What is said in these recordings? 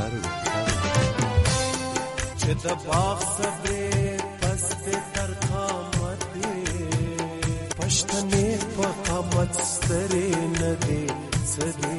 چې د باغ صبرې پس په ترخامته پښتنې په قامت سترې نه دي سدي.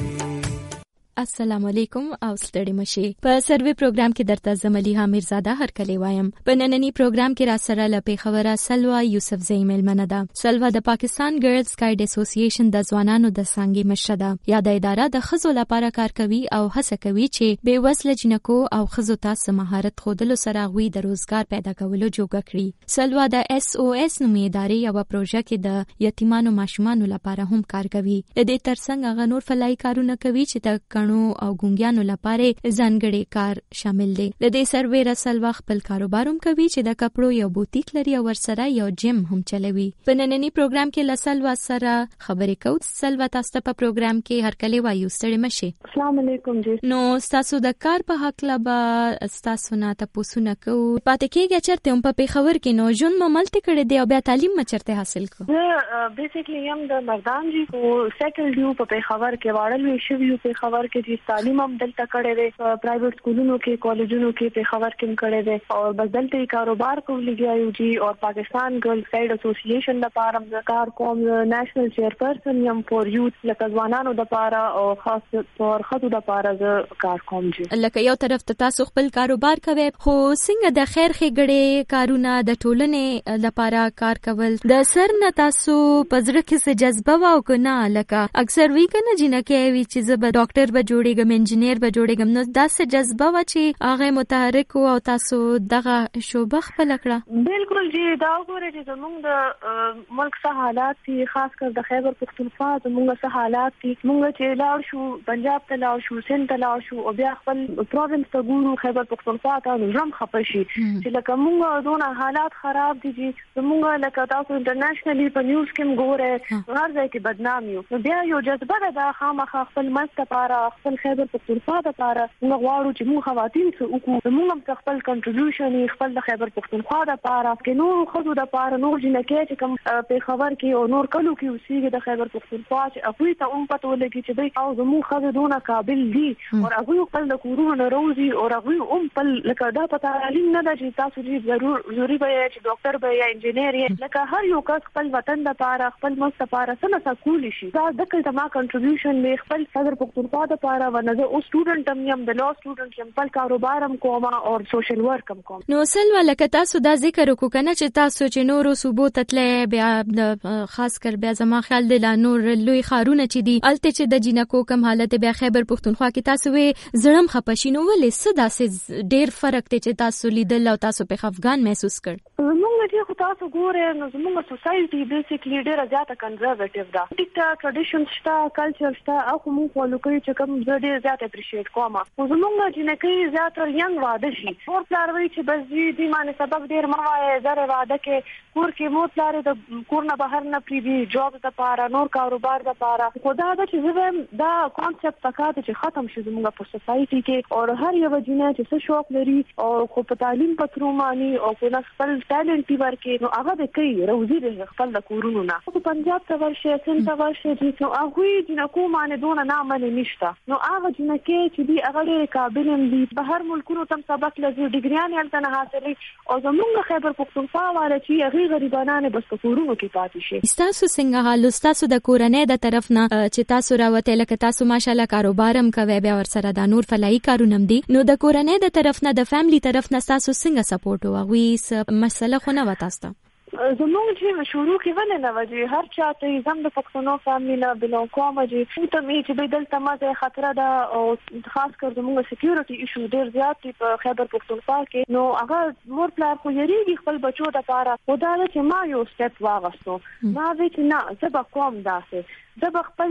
السلام علیکم او ستړي مشي. په سروي پروګرام کې درته زملیها میرزاده هرکلی وایم. په نننی پروګرام کې را سره لپاره خبره سلوا یوسف زئی ملمنه ده. سلوا د پاکستان ګرلز ګایډ اسوسییشن د ځوانانو د څنګه مشره ده. یا د اداره د خزو لپاره کار کوي او هڅه کوي چې بې وسله جنکو او خزو ته مهارت خودلو سره غوي د روزګار پیدا کولو جوګه کړي. سلوا د SOS نومي ادارې یو پروژه کې د یتیمانو ماشومانو لپاره هم کار کوي. د دې ترڅنګ هغه نور فلای کارونه کوي چې د او ګونګیانو لپاره ځانګړي کار شامل دي. د دې سروي رسل وخت خپل کاروبار هم کوي چې د کپړو یو بوتیک لري او ورسره یو جیم هم چلوي. په نننی پروګرام کې لسلوا سره خبرې کوو. سلوا تاسو ته په پروګرام کې هرکلی وایو. ستړي مشي. السلام علیکم جی. نو تاسو د کار په حق لبا تاسو نه تاسو نه کو پاتې کېږي چرته هم په خبر کې نو جون مملته کړي دی او بیا تعلیم مچرته حاصل کو. بیسیکلی یم د مردان جی کو سیټل دیو په خبر کې واړل وی شو په خبر کې تعلیم هم دلته کړی دی. پرایویټ سکولونو کې کالجونو کې په خبر کې کړی دی او بس دلته کاروبار کولی گیایو جی. او پاکستان ګرلز ګایډ اسوسییشن د پاره د کار کوم نېشنل چیرپرسن یم فور یوث لکه ځوانانو د پاره او خاص طور خدو د پاره د کار کوم جی. لکه یو طرف ته تاسو خپل کاروبار کوي خو څنګه د خیر ښېګړې کارونه د ټولنې لپاره کار کول د سر نه تاسو پزړه کې څه جذبه واو کنه لکه اکثر وی کنه جنکه وی چې زه به ډاکټر به جوړېږم انجینیر به جوړېږم نو داسې جذبه و چې هغه متحرک او تاسو دغه شوبه خپل کړه. بالکل جی دا وګورئ چې زموږ د ملک څه حالات دي خاص کر د خیبر پختونخوا زموږ څه حالات دي. موږ چې لاړ شو پنجاب ته لاړ شو سند ته لاړ شو او بیا خپل پروینس ته ګورو خیبر پختونخوا ته نظام خپشي چې لکه موږ دونه حالات خراب دي چې موږ لکه تاسو انټرنیشنلی په نیوز کې ګوره هر ځای کې بدنام یو. بیا یو جذبه ده خامخا خپل مست لپاره خپل خیبر پختونخوا لپاره موږ غواړو چې موږ خواتین څه وکړو. موږ هم خپل کنټریبیوشن خپل د خیبر پختونخوا لپاره کې نور خزو لپاره نور جنکه چې کوم په خبر کې او نور کلو کې اوسېږي د خیبر پختونخوا چې اپوی ته هم پته ولګي چې دوی او زموږ خزو دونه قابل دي او هغه خپل د کورونو روزي او هغه هم خپل لکه دا پته تعلیم نه ده چې تاسو دې ضروري به چې ډاکټر به یا انجینیر لکه هر یو کس خپل وطن لپاره خپل ملک لپاره څه سکول شي. دا د کله ما کنټریبیوشن می خپل خیبر پختونخوا لپاره ونزه او سټوډنټ هم د لا سټوډنټ هم خپل کاروبار هم کوم او سوشل ورک هم کوم. نو سلوا لکه تاسو دا ذکر وکړو کنه چې تاسو چې نورو صوبو تتلې بیا خاص کر بیا زما خیال دی لا نور لوی خارونه چې دی الته چې د جنکو کم حالت بیا خیبر پختونخوا کې تاسو وې زړم خپشینو ولې صدا سي ډیر فرق دی چې تاسو لیدل او تاسو په افغان محسوس کړ. زموږ چې تاسو ګوره نو زموږ سوسايټي بیسیکلی ډیره زیاته کنزرویټیو ده. ټیکټا ټریډیشن شته کلچر شته او موږ فالو کوي چې کوم ډیر زیات اپریشیټ کوم. خو زموږ جنکې زیات ینګ واده شي اور پلاروي چې بس دې معنی سبق ډیر موایې زره واده کې کور کې مو پلار د کور نه بهر نه پریوي جاب د پاره نور کاروبار د پاره خدا دا چې دا کانسپټ پکاته چې ختم شي زموږ په سوسايټي کې او هر یو جنې چې څه شوق لري او خو په تعلیم پترو مانی او په خپل ټالنت ورکې نو هغه د کوي روزي د خپل د کورونو نه په پنجاب ته ورشه سند ته ورشه چې هغه جنکو معنی دونه نه عمل نشته. نو هغه جنکې چې دی هغه ډېر قابل دي بهر ملکونو تم سبق لږ ډیګریان هلته نه حاصلې او زموږ خیبر پختونخوا والا چې هغه غریبانه بس په کورونو کې پاتې شي. تاسو څنګه حال تاسو د کورنۍ د طرف نه چې تاسو راوته لکه تاسو ماشاالله کاروبار هم کوي بیا ور سره د نور فلای کارونه دي نو د کورنۍ د طرف نه د فیملی طرف نه تاسو څنګه سپورټ وغوي مسله خو نه وتاسته زموږ چې شروع کې ونه نه وځي هر چاته زم د پښتنو فیملی نه بلون کوم چې ته می چې بدل تمازه خطر ده او خاص کر زموږ سکیورټي ایشو ډیر زیات په خیبر پختونخوا کې نو هغه مور پلار خو یریږي خپل بچو د پاره خدا چې ما یو سټپ واغستو ما وې نه زه به کوم داسې زه خپل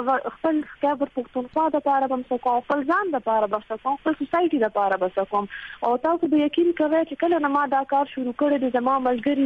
خیبر پختونخوا د پاره بم سکو خپل ځان د پاره بم سکو خپل سوسايټي د پاره بم سکو او تاسو به یقین کوئ چې کله ما دا کار شروع کړی د زما ملګری دي زما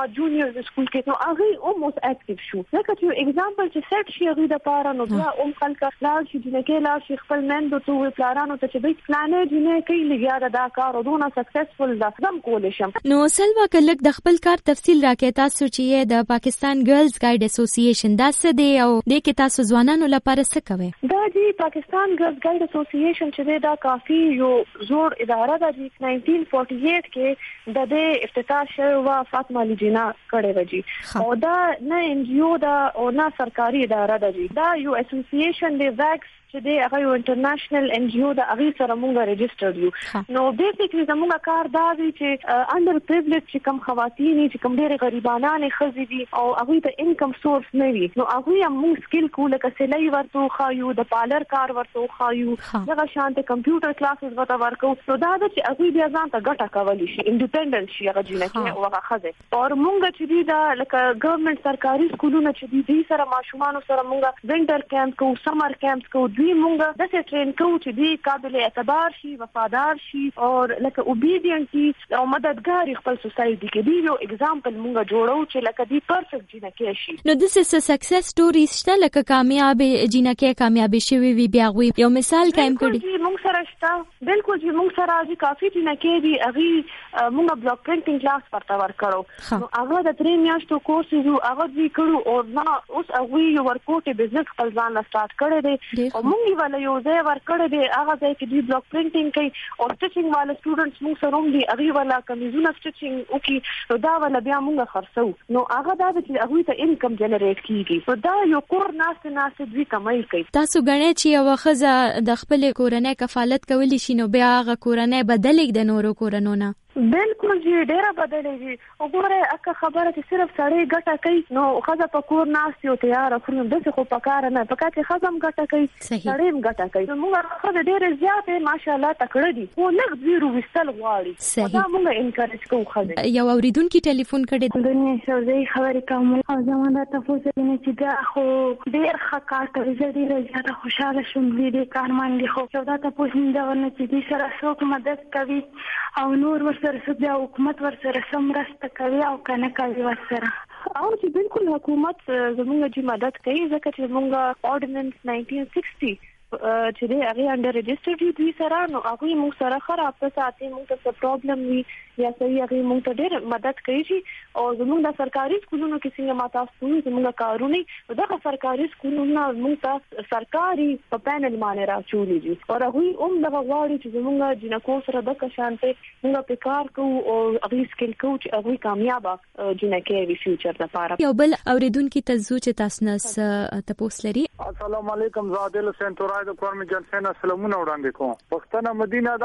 جونیئر سکول کې نو هغه اوس اکټیو شو لکه یو اگزامپل چې سیټ شي هغه د پاره نو بیا خلک لاړ شي چې لاړ شي خپل مندو ته پلانانو ته چې به پلانې جنې کوي لګیا دا کار ودونه سکسسفل دا زم کول شم. نو سلوا کلک د خپل کار تفصیل راکې تاسو چې د پاکستان ګرلز ګایډ اسوسییشن دا څه دی او د کې تاسو ځوانانو لپاره څه کوي؟ دا دی پاکستان ګرلز ګایډ اسوسییشن چې دا کافي یو زوړ اداره ده چې 1948 کې د دې افتتاح شوی و فاطمه علي جناح کړې و جی او دا نه ان جی او دا او نه سرکاري اداره ده جی دا یو اسوسییشن دی ویکس چې دی هغه یو انټرنیشنل ان جی او د هغه سره موږ ريجسترډ یو نو بیسیکلی زموږ کار دا دی چې انډر پریویلیج چې کم خواتین چې کم ډېر غریبانان خزي دي او هغه ته انکم سورس نه وي نو هغه موږ سکل کوله کسلې ورته خایو د پالر کار ورته خایو دغه شانته کمپیوټر کلاسز ورته ورکو نو دا چې هغه بیا ځان ته ګټه کولی شي انډیپندنت شي هغه جنکه او هغه خزه او موږ چې دی دا لکه ګورنمنت سرکاري سکولونه چې دی سره ماشومان سره موږ وینټر کیمپ کو سمر کیمپ کو دوی مونږه د څه ټرین کوو چې دی قابل اعتبار شي وفادار شي او لکه اوبیډینټ شي او مددګار خپل سوسایټي کې دی یو اگزامپل مونږه جوړو چې لکه دی پرفیکټ جنکه شي. نو د څه سکسس سټوریز شته لکه کامیاب جنکه کامیاب شوی وي بیا غوي یو مثال قائم کړي مونږ سره شته بالکل چې مونږ سره چې کافي جنکه دی اغي مونږه بلاک پرینټینګ کلاس پرتا ورکړو نو هغه د 3 میاشتو کورس یو هغه دی کړو او نه اوس هغه یو ورکوټ بزنس خپل ځان لا سٹارټ کړی دی او مونږ ولا یو ځای ورکړی دی هغه ځای کې دی بلاک پرینټینګ کوي او سټیچینګ والا سټوډنټس موږ سره هم دي هغه والا کمیزونه سټیچینګ وکي دا ولا بیا موږ خرڅو نو هغه دا چې هغه ته انکم جنریټ کیږي نو دا یو کور ناس دوی کمای کوي. تاسو غنئ چې یو خزه د خپل کورنۍ کفالت کولی شي نو بیا هغه کورنۍ بدلېږي د نورو کورنو نه بالکل جی ډیره بدلېږي وګوره اکه خبره چې صرف سړی ګټه کوي نو خزه په کور ناس یو تیار خو د څه خو پکاره نه پکې خزم ګټه کوي سړی هم ګټه کوي موږ خزه ډیره زیاته ماشاءالله تکړه دي خو لږ زیرو وستل غواړي دا موږ انکریج کوو خزه. یو اوریدونکو ټلیفون کړي دنیا شوزي خبرې کوم او زمونږ تاسو نه چې دا خو ډیر ښه کار کوي ډیره زیاته خوشاله شوم دې کارمان دي خو دا تاسو نه ورنه چې دې سره څوک مدد کوي او نور سره بیا حکومت ورسره سمرسته کوي او کنه کوي ورسره او چې بالکل حکومت زموږ چې مدد کوي ځکه چې موږ اورډیننس 1960 چې دی هغه انډر ريجسترډ دي سره نو هغه موږ سره خراب ته ساتي موږ ته پرابلم وي یا صحیح هغه موږ ته ډېر مدد کوي او زموږ د سرکاري سکولونو کې څنګه ماتاسو زموږ کارونه دغه سرکاري سکولونو موږ ته سرکاري په پینل باندې راچولې دي او هغه هم دغه غواړي چې زموږ جنکو سره د کشانته موږ په کار کوو او هغه سکل کوو چې هغه کامیابه جنکه وي فیوچر لپاره. یو بل اوریدونکو تاسو چې تاسو نه تاسو لري. السلام علیکم زادل سنتورای د قوم جنسن سلامونه وړاندې کوم. پښتنه مدینه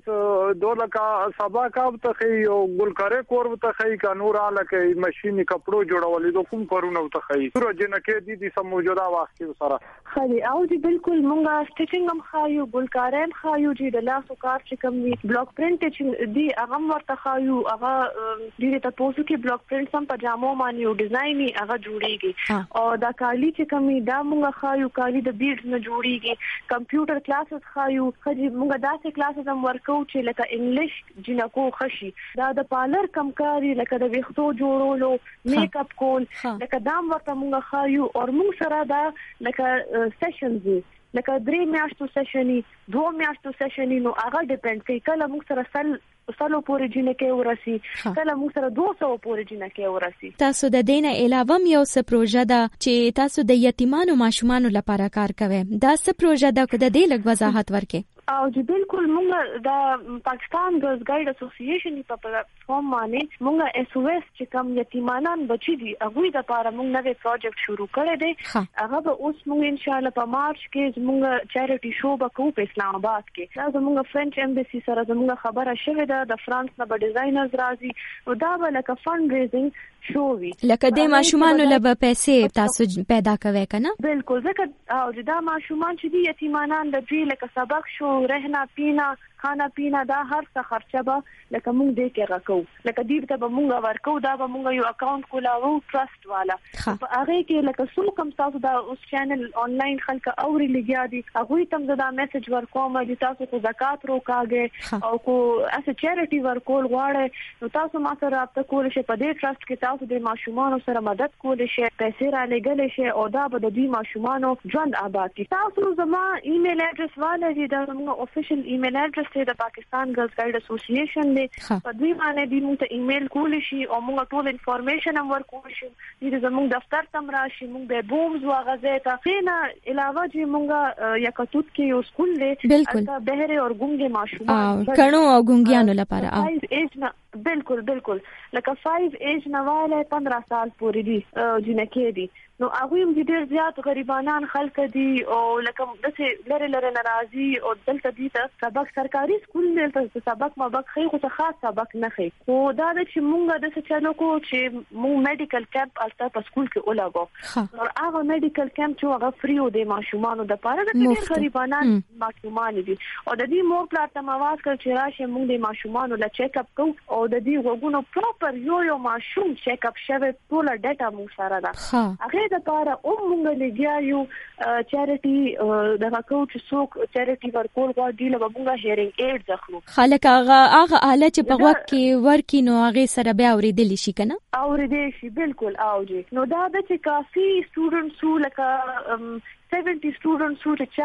دا دولکا سبا کا ته یو ګلکاره کور ته خی کا نور الکه ماشيني کپړو جوړولې د کوم کارونه ته خی تر جنکه دي سم موجوده واخې سره خالي او دي بالکل مونږه سټیچینګ هم خایو ګلکارم خایو چې د لاسو کار چې کوم وی بلاک پرینټ چې دی هغه ورته خایو هغه دې ته پوسو کې بلاک پرینټ سم پجامو باندې یو ډیزاین هغه جوړیږي او دا کالی چې کوم دا مونږه خایو کالی د بیډز نه جوړیږي کمپیوټر کلاسز خایو خځې مونږه داسې کلاسز هم ورکو چې لکه انګلیش جنکو خشي دا د پالر کمکاري لکه د ویختو جوړولو میک اپ کول لکه دام ورته مونږ خایو او مونږ سره دا لکه سیشنز لکه 3 میاشتو سیشنی 2 میاشتو سیشنی نو هغه ډیپند کوي کله موږ سره سالو پورې جنکه ورسي کله موږ سره 200 پورې جنکه ورسي. تاسو د دینه علاوه یو څه پروژه ده چې تاسو د یتیمانو ماشومانو لپاره کار کوئ دا څه پروژه ده که د دې لږ وضاحت ورکړئ. او چې بالکل موږ د پاکستان ګرلز ګایډ اسوسییشن په پلیټفارم باندې موږ اس او اس چې کوم یتیمانان بچي دي هغه د لپاره موږ نوې پروجیکټ شروع کړی دی هغه به اوس موږ ان شاء الله په مارچ کې موږ چیریټي شو به کوو په اسلام آباد کې دا زموږ فرنچ ایمبیسي سره زموږ خبره شوې ده د فرانس نه به ډیزاینرز راځي او دا به لکه فند ریزینګ شو وي لکه د ماشومانو لپاره پیسې تاسو پیدا کوي کنه بالکل ځکه او دا ماشومان چې دي یتیمانان د دې لکه سبق شو رهنا پینا خانه پینا دا هر څه خرچه به لکه موږ دې کې راکو لکه دې ته به موږ ورکو دا به موږ یو اکاونټ کولاو ټرست والا په هغه کې لکه څو کم تاسو دا اوس چینل آنلاین خلک اوري لګیا دي هغه تم دا میسج ورکوم چې تاسو کو زکات روکاګه او کو اس چیریټي ورکول غواړي نو تاسو ما سره رابطه کول شي په دې ټرست کې تاسو د ماشومان سره مدد کول شي پیسې را لګل شي او دا به د دې ماشومان ژوند آباد کړي تاسو زما ایمیل اډرس والے دا موږ افیشل ایمیل اډرس دی د پاکستان ګرلز ګایډ اسوسییشن دی په دې باندې دې موږ ته ایمیل کول شي او موږ ټول انفارمیشن هم ورکول شي دې زموږ دفتر تم راشي موږ به بومز واغزه ته خینا علاوه چې موږ یکتوت کې یو سکول دی البته بهره او ګونګي ماشومان کڼو او ګونګیانو لپاره بالکل لکه 5 ایج نواله 15 سال پورې دي جنکې دي نو هغه هم ډېر زیات غریبانان خلک دي او لکه دغه لره ناراضي او دلته دي ته سبق سرکاري سکول دلته سبق مابق خي خو خاص سبق نه خي خو دا چې مونږ د څه چلو کو چې مونږ میډیکل کیمپ الته په سکول کې ولاګو او هغه میډیکل کیمپ چې هغه فری و د ماشومان د لپاره د ډېر غریبانان ماشومان دي او د دې مور پلار ته مواز کړ چې راشه مونږ د ماشومان له چیک اپ کوو او د دې وګونو پراپر یو ماشوم چیک اپ شوه ټول ډاټا مو سره ده هغه د لپاره موږ لګیاو چیریټي دغه کوچ څوک چیریټي ورکول غواړي له موږ هیرینګ ایډ ځخلو خلک هغه آله چې په وخت کې ورکی نو هغه سره بیا اوریدل شي کنه اوریدل شي بالکل اوجي نو دا د چې کافي سټوډنټس لکه 70 سټوډنټس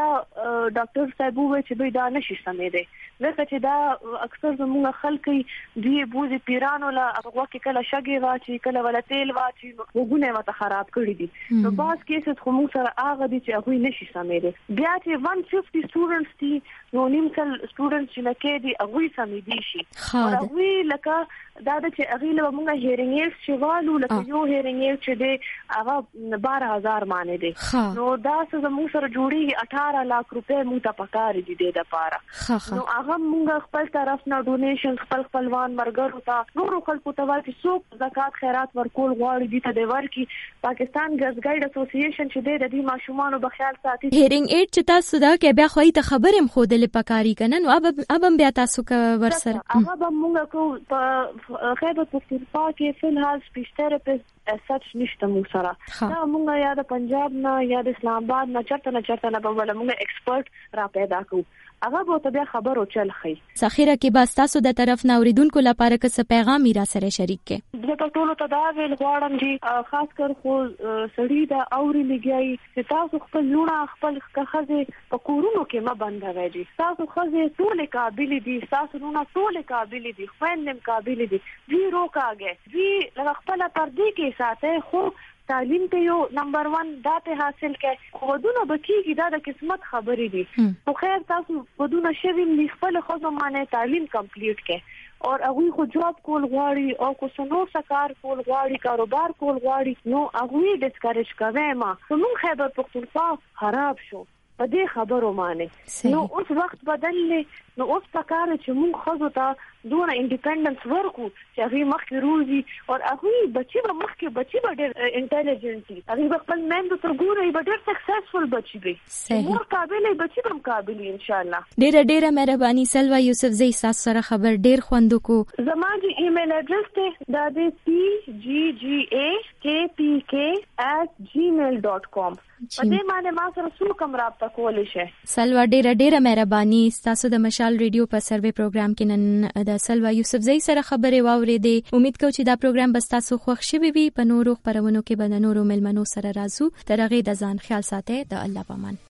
چې ډاکټر صاحب وایي چې دوی دا نشي سمېده لکه چې دا اکثر زموږ خلک دی بوزي پیرانو لا هغه کې کله شګي واچي کله ولا تیل واچي وګونه وته خراب کړی دي نو باز کیسه خو موږ سره هغه دي چې هغه نشي سمېده بیا چې 150 سټوډنټس دي نو نیمکل سټوډنټس چې لکه دي هغه سمېدي شي هغه لکه دا چې هغه له موږ هیرینګ ایډ شوالو لکه یو هیرینګ ایډ چې دی هغه 12000 معنی دی نو دا زموږ سره جوړي 18 لک روپے موږ ته پکاري دي د لپاره نو هغه موږ خپل طرف نه ډونیشن خپلوان مرګرو ته نور خلکو ته ورکړي څوک زکات خیرات ورکول غواړي دي ته د ورکی پاکستان ګرلز ګایډ اسوسییشن چې د دې ماشومان په خیال ساتي هیرینګ ایډ چې تاسو دا کې بیا خوې ته خبرم خودل پکاري کنه نو اب بیا تاسو کا ورسره هغه به موږ کو په خیبر پختونخوا کې فلحال سپیچ تھراپیسټ سچ نشته مو سره دا موږ یا د پنجاب نه یا د اسلام آباد نه چرته نه په ولا موږ ایکسپرت را پیدا کوو هغه به ته بیا خبرو چل خي سخیره کې بس تاسو د طرف نه اوریدونکو لپاره څه پیغام را سره شریک کې د ټولو ته دا ویل غواړم چې خاص کر خو سړی دا اوري لګي چې تاسو خپل لونه خپل خزه په کورونو کې ما بندوي دي تاسو خزه ټول قابل دي تاسو لونه ټول قابل دي خويندم قابل دي وی روکاګه وی خپل پردي کې ساته خو تعلیم ته یو نمبر 1 دا ته حاصل کړئ خودونه بچیږي دا د قسمت خبرې دي خو خیر تاسو خودونه شویم خپل خو معنی تعلیم کمپلیټ کړئ او هغه خو جواب کول غواړي او کو سنو سکار کول غواړي کاروبار کول غواړي نو هغه ډیسکریج کوي ما موږ خیبر پختونخوا خراب شو په دې خبرو معنی نو اوس وخت بدللې نو اوس پکاره چې موږ خزو ته دونه انډیپندنس ورکو چې هغه مخکې روزي او هغه بچي به ډېر انټيليجنت دي هغه خپل مند تر ګوري به ډېر سکسسفل بچي وي مور قابل بچي هم قابل ان شاء الله ډېر مهرباني سلوا یوسف زئی تاسو سره خبر ډېر خوند کو زما د ایمیل اډرس ته دا د pggakpk@gmail.com په دې باندې ما سره څو کوم رابطه کولای شي سلوا ډېر مهرباني تاسو د مشال ریډیو په سروي پروګرام کې نن د سلوا یوسف زئی سره خبرې واورېدې امید کوم چې دا پروګرام بس تاسو خوښ شي وي په نورو خبرونو کې به د نورو ملمنو سره راځو تر هغه د ځان خیال ساتئ د الله پامان